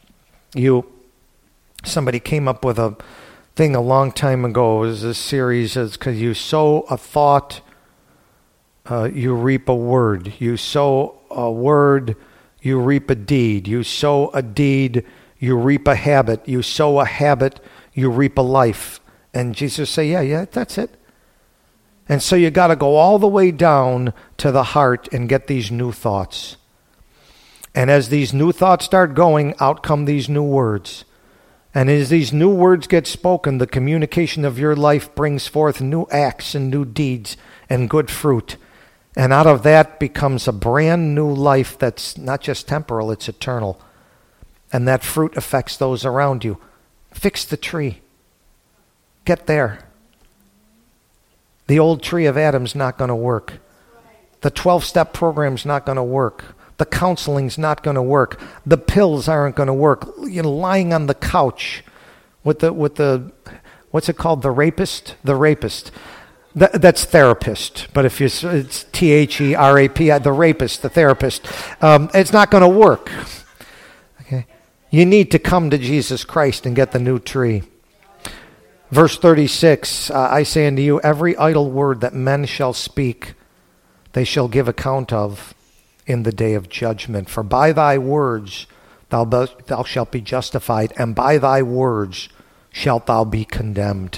Somebody came up with a thing a long time ago. It was a series. It's because you sow a thought, you reap a word. You sow a word, you reap a deed. You sow a deed, you reap a habit. You sow a habit, you reap a life. And Jesus say, yeah, that's it. And so you got to go all the way down to the heart and get these new thoughts. And as these new thoughts start going, out come these new words. And as these new words get spoken, the communication of your life brings forth new acts and new deeds and good fruit. And out of that becomes a brand new life that's not just temporal, it's eternal. And that fruit affects those around you. Fix the tree. Get there. The old tree of Adam's not going to work. The 12-step program's not going to work. The counseling's not going to work. The pills aren't going to work. You know, lying on the couch with the what's it called? The rapist? The rapist. That's therapist. But if it's THERAP, the rapist, the therapist, it's not going to work. Okay? You need to come to Jesus Christ and get the new tree. Verse 36, I say unto you, every idle word that men shall speak, they shall give account of in the day of judgment. For by thy words thou shalt be justified, and by thy words shalt thou be condemned.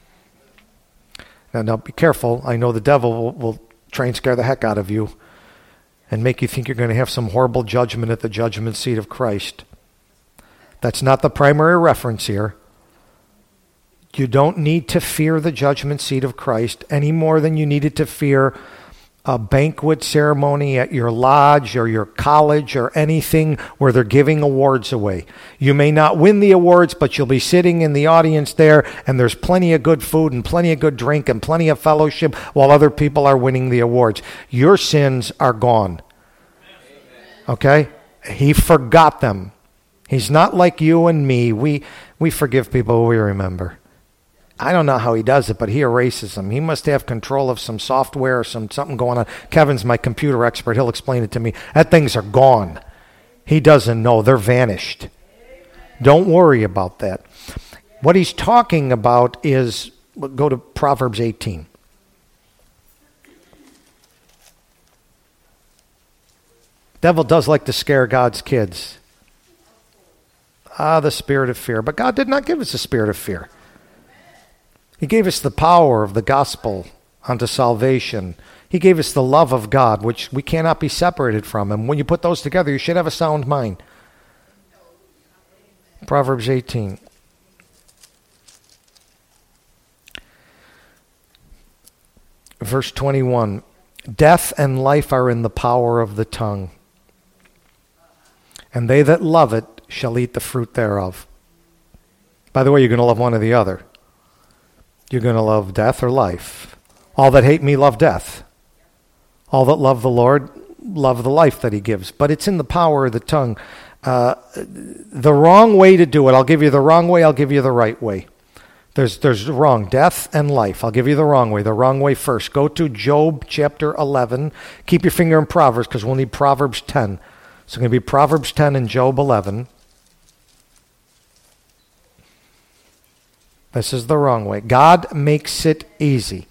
Now be careful. I know the devil will try and scare the heck out of you and make you think you're going to have some horrible judgment at the judgment seat of Christ. That's not the primary reference here. You don't need to fear the judgment seat of Christ any more than you needed to fear a banquet ceremony at your lodge or your college or anything where they're giving awards away. You may not win the awards, but you'll be sitting in the audience there, and there's plenty of good food and plenty of good drink and plenty of fellowship while other people are winning the awards. Your sins are gone. Okay? He forgot them. He's not like you and me. We forgive people we remember. I don't know how he does it, but he erases them. He must have control of some software or something going on. Kevin's my computer expert. He'll explain it to me. That things are gone. He doesn't know. They're vanished. Don't worry about that. What he's talking about is, go to Proverbs 18. Devil does like to scare God's kids. The spirit of fear. But God did not give us a spirit of fear. He gave us the power of the gospel unto salvation. He gave us the love of God, which we cannot be separated from. And when you put those together, you should have a sound mind. Proverbs 18. Verse 21. Death and life are in the power of the tongue, and they that love it shall eat the fruit thereof. By the way, you're going to love one or the other. You're going to love death or life. All that hate me love death. All that love the Lord love the life that he gives. But it's in the power of the tongue. The wrong way to do it, I'll give you the wrong way, I'll give you the right way. There's wrong, death and life. I'll give you the wrong way first. Go to Job chapter 11. Keep your finger in Proverbs because we'll need Proverbs 10. So it's going to be Proverbs 10 and Job 11. This is the wrong way. God makes it easy.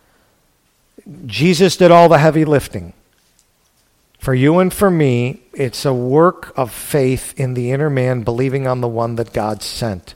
Jesus did all the heavy lifting. For you and for me, it's a work of faith in the inner man, believing on the one that God sent.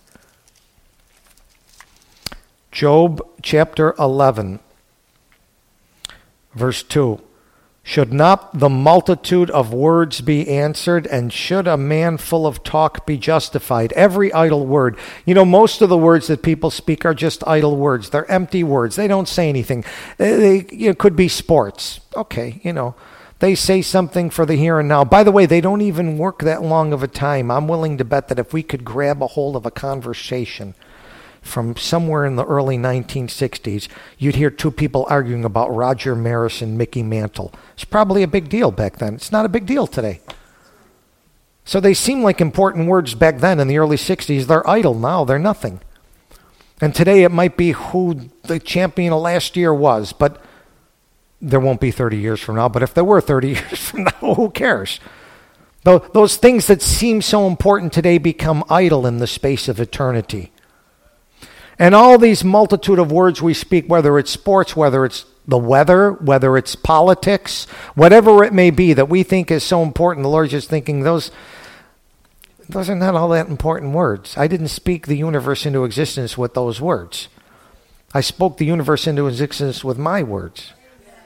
Job chapter 11, verse 2. Should not the multitude of words be answered, and should a man full of talk be justified? Every idle word. You know, most of the words that people speak are just idle words. They're empty words. They don't say anything. They could be sports. Okay, they say something for the here and now. By the way, they don't even work that long of a time. I'm willing to bet that if we could grab a hold of a conversation from somewhere in the early 1960s, you'd hear two people arguing about Roger Maris and Mickey Mantle. It's probably a big deal back then. It's not a big deal today. So they seem like important words back then in the early 60s. They're idle now. They're nothing. And today it might be who the champion of last year was, but there won't be 30 years from now. But if there were 30 years from now, who cares? Those things that seem so important today become idle in the space of eternity. And all these multitude of words we speak, whether it's sports, whether it's the weather, whether it's politics, whatever it may be that we think is so important, the Lord's just thinking those are not all that important words. I didn't speak the universe into existence with those words. I spoke the universe into existence with my words.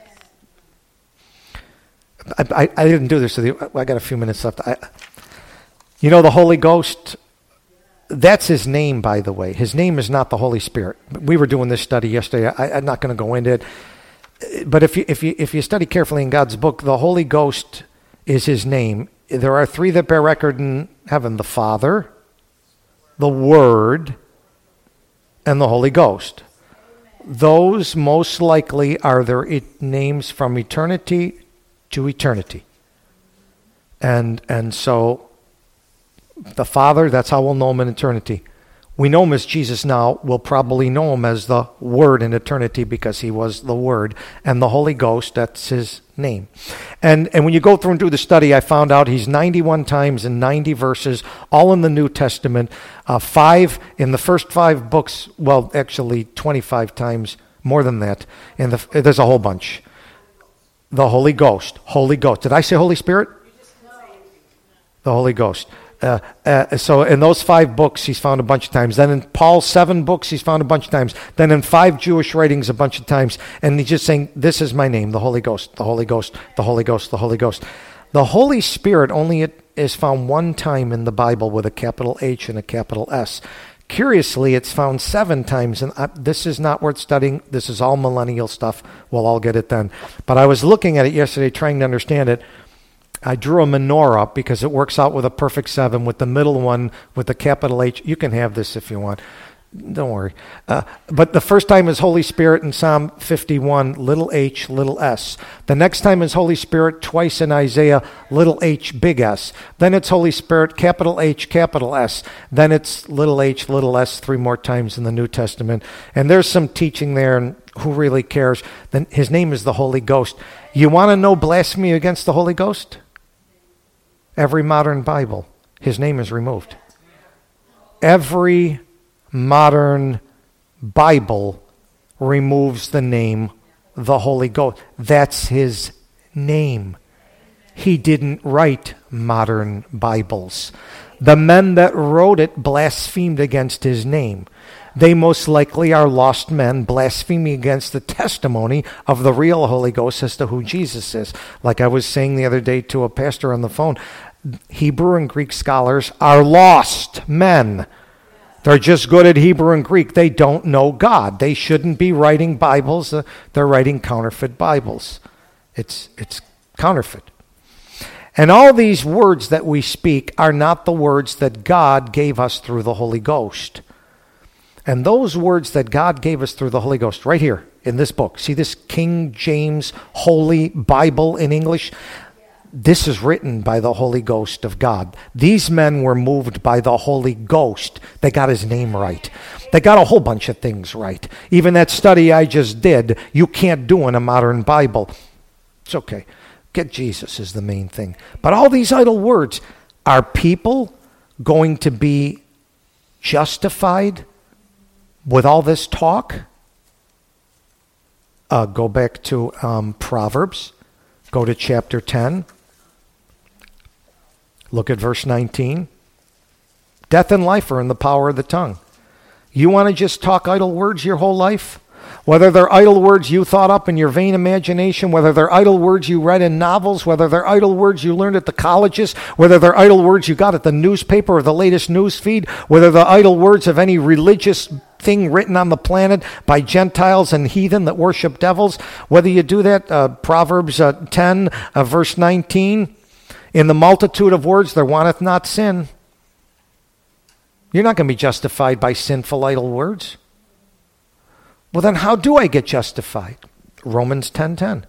I didn't do this with you. I got a few minutes left. The Holy Ghost That's his name, by the way. His name is not the Holy Spirit. We were doing this study yesterday. I'm not going to go into it. But if you study carefully in God's book, the Holy Ghost is his name. There are three that bear record in heaven: the Father, the Word, and the Holy Ghost. Those most likely are their names from eternity to eternity. And so the Father, that's how we'll know him in eternity. We know him as Jesus now. We'll probably know him as the Word in eternity because he was the Word. And the Holy Ghost, that's his name. And when you go through and do the study, I found out he's 91 times in 90 verses, all in the New Testament. 5 in the first 5 books, well, actually 25 times, more than that. There's a whole bunch. The Holy Ghost. Holy Ghost. Did I say Holy Spirit? The Holy Ghost. So in those 5 books, he's found a bunch of times. Then in Paul's 7 books, he's found a bunch of times. Then in 5 Jewish writings, a bunch of times. And he's just saying, this is my name, the Holy Ghost, the Holy Ghost, the Holy Ghost, the Holy Ghost. The Holy Spirit only is found 1 time in the Bible with a capital H and a capital S. Curiously, it's found 7 times. And this is not worth studying. This is all millennial stuff. We'll all get it then. But I was looking at it yesterday, trying to understand it. I drew a menorah because it works out with a perfect 7 with the middle one with the capital H. You can have this if you want. Don't worry. But the first time is Holy Spirit in Psalm 51, little h, little s. The next time is Holy Spirit twice in Isaiah, little h, big S. Then it's Holy Spirit, capital H, capital S. Then it's little h, little s 3 more times in the New Testament. And there's some teaching there, and who really cares? Then his name is the Holy Ghost. You want to know blasphemy against the Holy Ghost? Every modern Bible, his name is removed. Every modern Bible removes the name, the Holy Ghost. That's his name. He didn't write modern Bibles. The men that wrote it blasphemed against his name. They most likely are lost men blaspheming against the testimony of the real Holy Ghost as to who Jesus is. Like I was saying the other day to a pastor on the phone, Hebrew and Greek scholars are lost men. They're just good at Hebrew and Greek. They don't know God. They shouldn't be writing Bibles. They're writing counterfeit Bibles. It's counterfeit. And all these words that we speak are not the words that God gave us through the Holy Ghost. And those words that God gave us through the Holy Ghost, right here in this book, see this King James Holy Bible in English? This is written by the Holy Ghost of God. These men were moved by the Holy Ghost. They got his name right. They got a whole bunch of things right. Even that study I just did, you can't do in a modern Bible. It's okay. Get Jesus is the main thing. But all these idle words, are people going to be justified with all this talk? Go back to Proverbs. Go to chapter 10. Look at verse 19. Death and life are in the power of the tongue. You want to just talk idle words your whole life? Whether they're idle words you thought up in your vain imagination, whether they're idle words you read in novels, whether they're idle words you learned at the colleges, whether they're idle words you got at the newspaper or the latest news feed, whether they're idle words of any religious thing written on the planet by Gentiles and heathen that worship devils, whether you do that, Proverbs 10, verse 19, in the multitude of words there wanteth not sin. You're not going to be justified by sinful idle words. Well, then how do I get justified? Romans 10:10.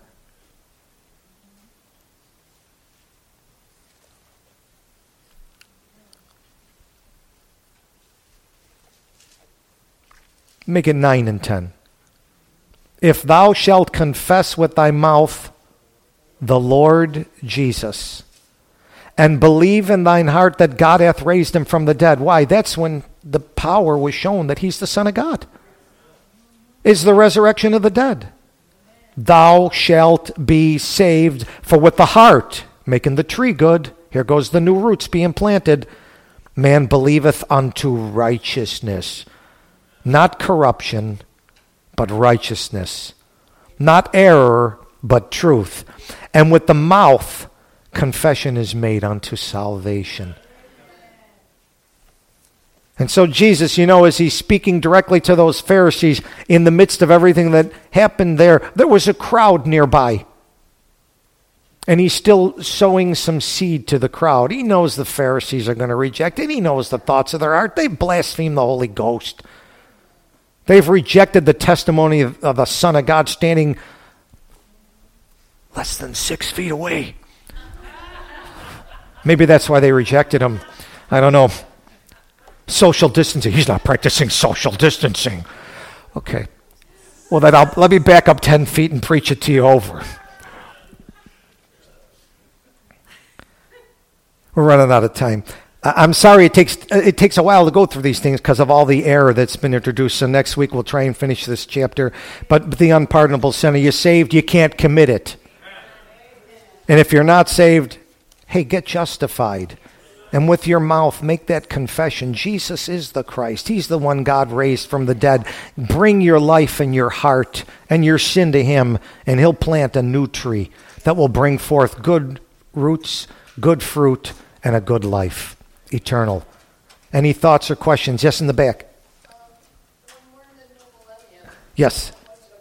Make it 9 and 10. If thou shalt confess with thy mouth the Lord Jesus, and believe in thine heart that God hath raised him from the dead. Why? That's when the power was shown that he's the Son of God. Is the resurrection of the dead. Thou shalt be saved, for with the heart, making the tree good, here goes the new roots being planted, man believeth unto righteousness. Not corruption, but righteousness. Not error, but truth. And with the mouth, confession is made unto salvation. And so Jesus, as he's speaking directly to those Pharisees in the midst of everything that happened there was a crowd nearby. And he's still sowing some seed to the crowd. He knows the Pharisees are going to reject it. He knows the thoughts of their heart. They blaspheme the Holy Ghost. They've rejected the testimony of the Son of God standing less than 6 feet away. Maybe that's why they rejected him. I don't know. Social distancing. He's not practicing social distancing. Okay. Well, then let me back up 10 feet and preach it to you over. We're running out of time. I'm sorry it takes a while to go through these things because of all the error that's been introduced. So next week we'll try and finish this chapter. But the unpardonable sin, are you saved? You can't commit it. And if you're not saved, hey, get justified. And with your mouth, make that confession. Jesus is the Christ. He's the one God raised from the dead. Bring your life and your heart and your sin to him, and he'll plant a new tree that will bring forth good roots, good fruit, and a good life, eternal. Any thoughts or questions? Yes, in the back. Yes.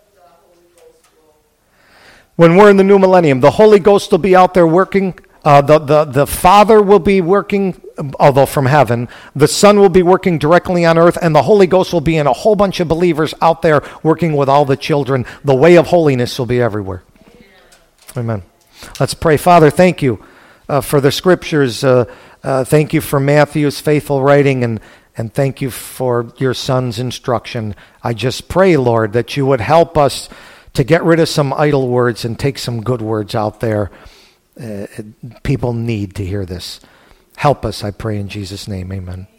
When we're in the new millennium, the Holy Ghost will be out there working. The Father will be working, although from heaven. The Son will be working directly on earth, and the Holy Ghost will be in a whole bunch of believers out there working with all the children. The way of holiness will be everywhere. Amen. Let's pray. Father, thank you for the Scriptures. Thank you for Matthew's faithful writing, and thank you for your Son's instruction. I just pray, Lord, that you would help us to get rid of some idle words and take some good words out there. People need to hear this. Help us, I pray in Jesus' name. Amen.